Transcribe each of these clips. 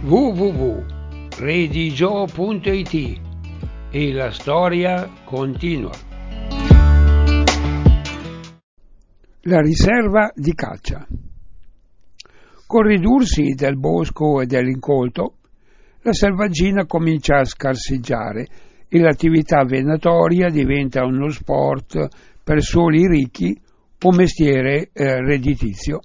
www.redigio.it e la storia continua. La riserva di caccia. Col ridursi del bosco e dell'incolto, la selvaggina comincia a scarseggiare e l'attività venatoria diventa uno sport per soli ricchi o mestiere redditizio.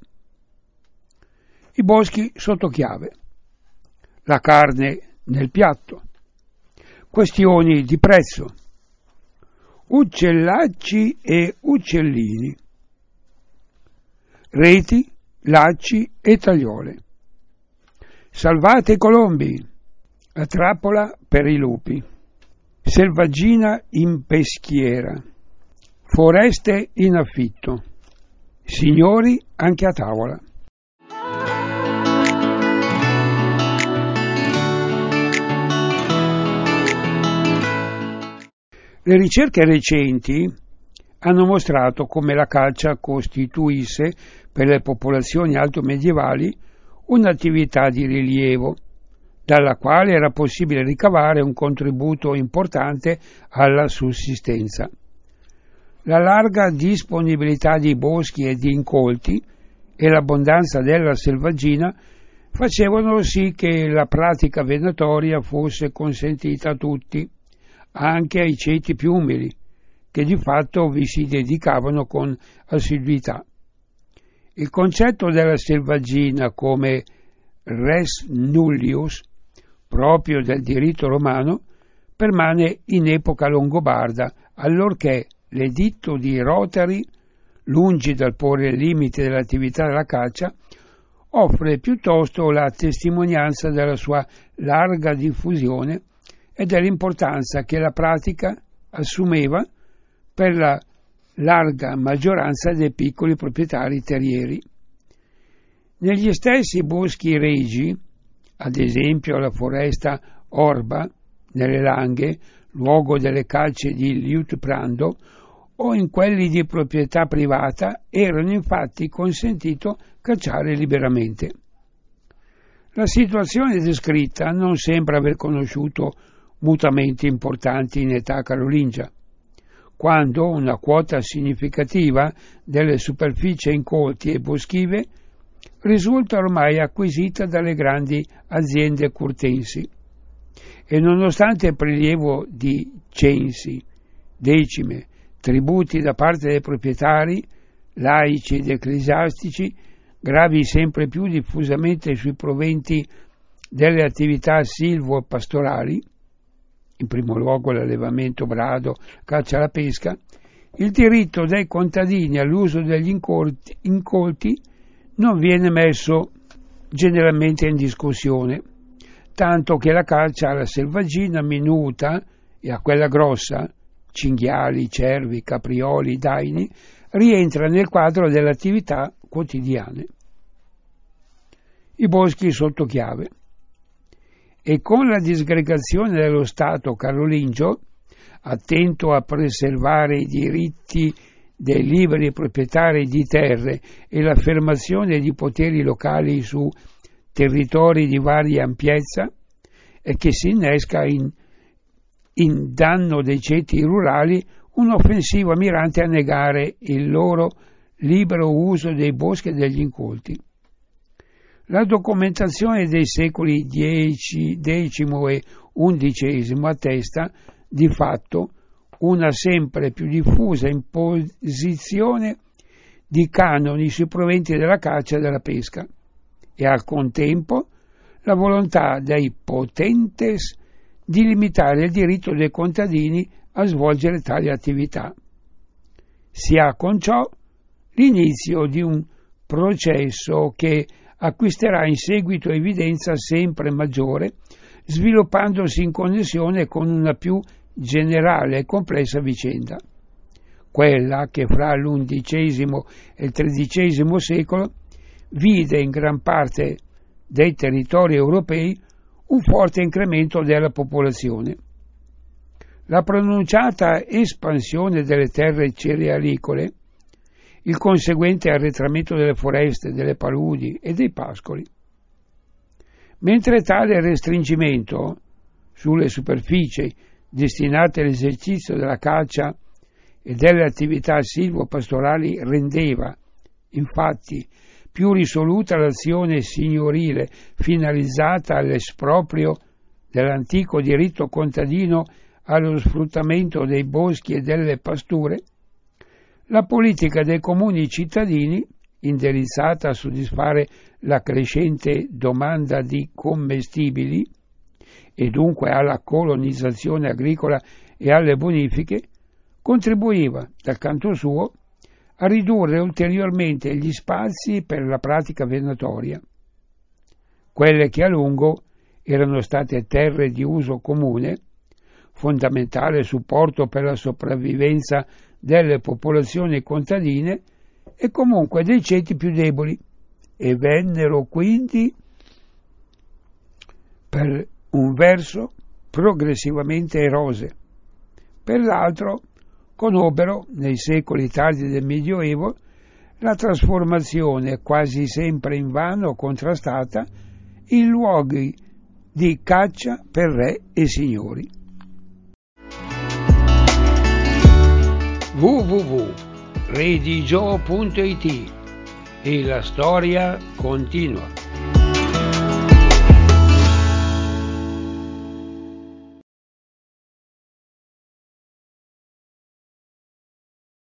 I boschi sotto chiave, la carne nel piatto, questioni di prezzo, uccellacci e uccellini, reti, lacci e tagliole. Salvate i colombi, la trappola per i lupi, selvaggina in peschiera, foreste in affitto, signori anche a tavola. Le ricerche recenti hanno mostrato come la caccia costituisse per le popolazioni altomedievali un'attività di rilievo, dalla quale era possibile ricavare un contributo importante alla sussistenza. La larga disponibilità di boschi e di incolti e l'abbondanza della selvaggina facevano sì che la pratica venatoria fosse consentita a tutti, anche ai ceti più umili, che di fatto vi si dedicavano con assiduità. Il concetto della selvaggina come res nullius, proprio del diritto romano, permane in epoca longobarda, allorché l'editto di Rotari, lungi dal porre il limite dell'attività della caccia, offre piuttosto la testimonianza della sua larga diffusione e dell'importanza che la pratica assumeva per la larga maggioranza dei piccoli proprietari terrieri. Negli stessi boschi regi, ad esempio la foresta Orba, nelle Langhe, luogo delle cacce di Liutprando, o in quelli di proprietà privata, erano infatti consentito cacciare liberamente. La situazione descritta non sembra aver conosciuto mutamenti importanti in età carolingia, quando una quota significativa delle superfici incolti e boschive risulta ormai acquisita dalle grandi aziende curtensi e nonostante il prelievo di censi, decime, tributi da parte dei proprietari, laici ed ecclesiastici, gravi sempre più diffusamente sui proventi delle attività silvo-pastorali, in primo luogo l'allevamento, brado, caccia alla pesca, il diritto dei contadini all'uso degli incolti non viene messo generalmente in discussione, tanto che la caccia alla selvaggina minuta e a quella grossa, cinghiali, cervi, caprioli, daini, rientra nel quadro delle attività quotidiane. I boschi sotto chiave. E con la disgregazione dello Stato carolingio, attento a preservare i diritti dei liberi proprietari di terre e l'affermazione di poteri locali su territori di varia ampiezza, e che si innesca in danno dei ceti rurali un'offensiva mirante a negare il loro libero uso dei boschi e degli incolti. La documentazione dei secoli X e XI attesta, di fatto, una sempre più diffusa imposizione di canoni sui proventi della caccia e della pesca e al contempo la volontà dei potentes di limitare il diritto dei contadini a svolgere tali attività. Si ha con ciò l'inizio di un processo che acquisterà in seguito evidenza sempre maggiore, sviluppandosi in connessione con una più generale e complessa vicenda, quella che fra l'XI e il XIII secolo vide in gran parte dei territori europei un forte incremento della popolazione. La pronunciata espansione delle terre cerealicole, il conseguente arretramento delle foreste, delle paludi e dei pascoli. mentre tale restringimento sulle superfici destinate all'esercizio della caccia e delle attività silvopastorali rendeva, infatti, più risoluta l'azione signorile finalizzata all'esproprio dell'antico diritto contadino allo sfruttamento dei boschi e delle pasture, la politica dei comuni cittadini, indirizzata a soddisfare la crescente domanda di commestibili e dunque alla colonizzazione agricola e alle bonifiche, contribuiva, dal canto suo, a ridurre ulteriormente gli spazi per la pratica venatoria. Quelle che a lungo erano state terre di uso comune, fondamentale supporto per la sopravvivenza delle popolazioni contadine e comunque dei ceti più deboli, e vennero quindi, per un verso, progressivamente erose, per l'altro conobbero, nei secoli tardi del Medioevo, la trasformazione quasi sempre invano contrastata in luoghi di caccia per re e signori. www.redigio.it e la storia continua.